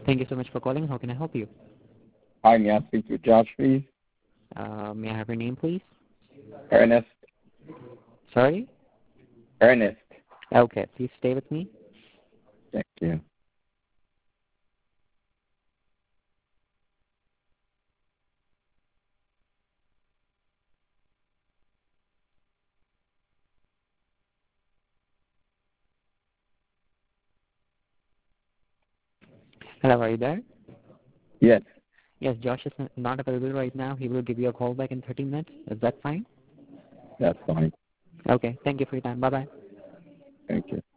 Thank you so much for calling. How can I help you? Hi, may I speak with Josh, please? May I have your name, please? Ernest. Sorry? Ernest. Okay, please stay with me. Thank you. Hello, are you there? Yes, Yes, Josh is not available right now. He will give you a call back in 30 minutes. Is that fine? that's fine. Okay, thank you for your time. Bye-bye. Thank you.